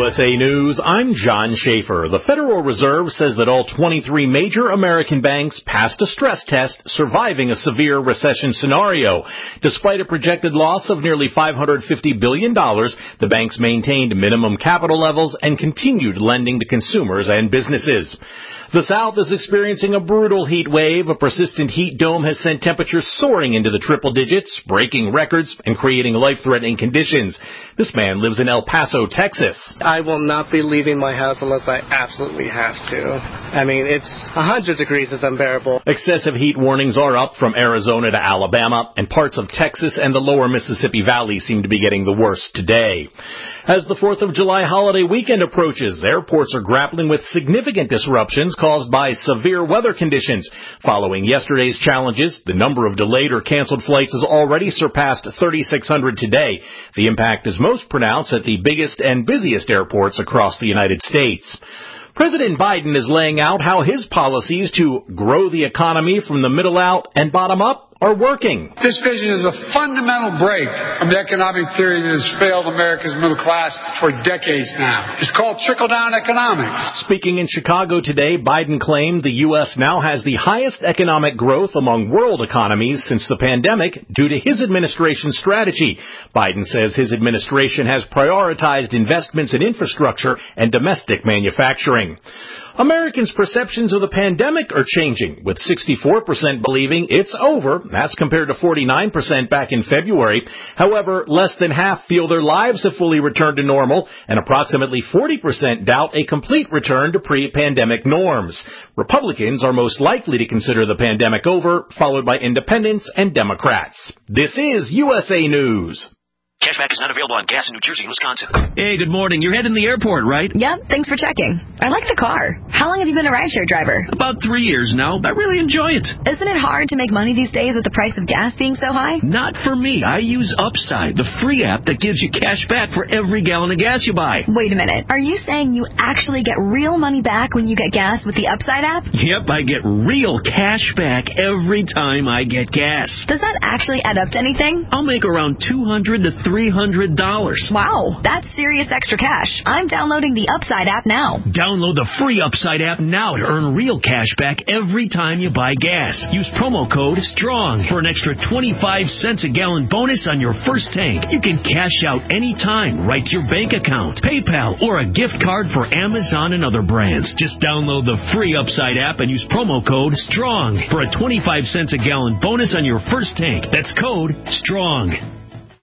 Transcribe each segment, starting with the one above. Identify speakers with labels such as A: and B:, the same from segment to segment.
A: USA News, I'm John Schaefer. The Federal Reserve says that all 23 major American banks passed a stress test, surviving a severe recession scenario. Despite a projected loss of nearly $550 billion, the banks maintained minimum capital levels and continued lending to consumers and businesses. The South is experiencing a brutal heat wave. A persistent heat dome has sent temperatures soaring into the triple digits, breaking records and creating life-threatening conditions. This man lives in El Paso, Texas.
B: I will not be leaving my house unless I absolutely have to. I mean, it's 100 degrees is unbearable.
A: Excessive heat warnings are up from Arizona to Alabama, and parts of Texas and the lower Mississippi Valley seem to be getting the worst today. As the 4th of July holiday weekend approaches, airports are grappling with significant disruptions caused by severe weather conditions. Following yesterday's challenges, the number of delayed or canceled flights has already surpassed 3,600 today. The impact is most pronounced at the biggest and busiest airports across the United States. President Biden is laying out how his policies to grow the economy from the middle out and bottom up are working.
C: This vision is a fundamental break from the economic theory that has failed America's middle class for decades now. It's called trickle-down economics.
A: Speaking in Chicago today, Biden claimed the U.S. now has the highest economic growth among world economies since the pandemic due to his administration's strategy. Biden says his administration has prioritized investments in infrastructure and domestic manufacturing. Americans' perceptions of the pandemic are changing, with 64% believing it's over. That's compared to 49% back in February. However, less than half feel their lives have fully returned to normal, and approximately 40% doubt a complete return to pre-pandemic norms. Republicans are most likely to consider the pandemic over, followed by independents and Democrats. This is USA News.
D: Cashback is not available on gas in New Jersey and Wisconsin.
E: Hey, good morning. You're heading the airport, right?
F: Yep, thanks for checking. I like the car. How long have you been a rideshare driver?
E: About 3 years now. I really enjoy it.
F: Isn't it hard to make money these days with the price of gas being so high?
E: Not for me. I use Upside, the free app that gives you cash back for every gallon of gas you buy.
F: Wait a minute. Are you saying you actually get real money back when you get gas with the Upside app?
E: Yep, I get real cash back every time I get gas.
F: Does that actually add up to anything?
E: I'll make around $200 to $300.
F: Wow, that's serious extra cash. I'm downloading the Upside app now.
E: Download the free Upside app now to earn real cash back every time you buy gas. Use promo code STRONG for an extra 25 cents a gallon bonus on your first tank. You can cash out anytime right to your bank account, PayPal, or a gift card for Amazon and other brands. Just download the free Upside app and use promo code STRONG for a 25 cents a gallon bonus on your first tank. That's code STRONG.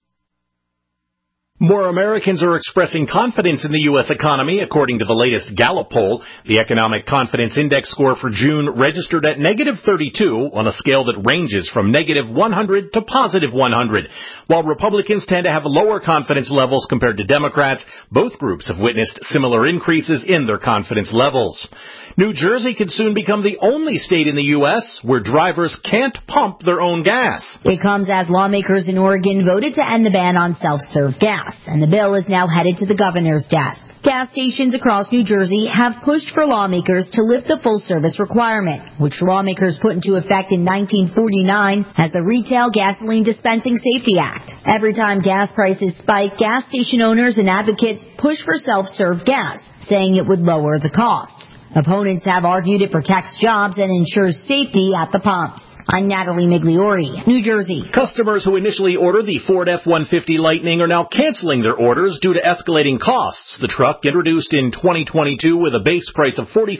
A: More Americans are expressing confidence in the U.S. economy, according to the latest Gallup poll. The Economic Confidence Index score for June registered at negative 32 on a scale that ranges from negative 100 to positive 100. While Republicans tend to have lower confidence levels compared to Democrats, both groups have witnessed similar increases in their confidence levels. New Jersey could soon become the only state in the U.S. where drivers can't pump their own gas.
G: It comes as lawmakers in Oregon voted to end the ban on self-serve gas, and the bill is now headed to the governor's desk. Gas stations across New Jersey have pushed for lawmakers to lift the full-service requirement, which lawmakers put into effect in 1949 as the Retail Gasoline Dispensing Safety Act. Every time gas prices spike, gas station owners and advocates push for self-serve gas, saying it would lower the costs. Opponents have argued it protects jobs and ensures safety at the pumps. I'm Natalie Migliori, New Jersey.
A: Customers who initially ordered the Ford F-150 Lightning are now canceling their orders due to escalating costs. The truck, introduced in 2022 with a base price of $40,000,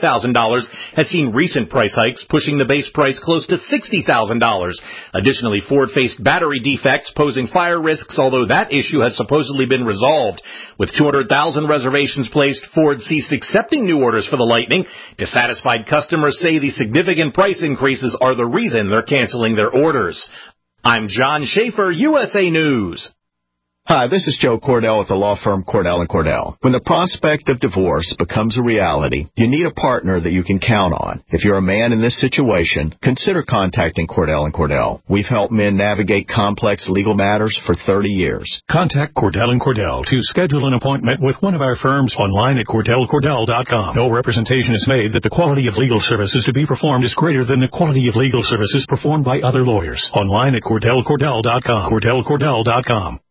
A: has seen recent price hikes, pushing the base price close to $60,000. Additionally, Ford faced battery defects posing fire risks, although that issue has supposedly been resolved. With 200,000 reservations placed, Ford ceased accepting new orders for the Lightning. Dissatisfied customers say the significant price increases are the reason they're canceling their orders. I'm John Schaefer, USA News.
H: Hi, this is Joe Cordell with the law firm Cordell & Cordell. When the prospect of divorce becomes a reality, you need a partner that you can count on. If you're a man in this situation, consider contacting Cordell & Cordell. We've helped men navigate complex legal matters for 30 years.
I: Contact Cordell & Cordell to schedule an appointment with one of our firms online at CordellCordell.com. No representation is made that the quality of legal services to be performed is greater than the quality of legal services performed by other lawyers. Online at CordellCordell.com. CordellCordell.com.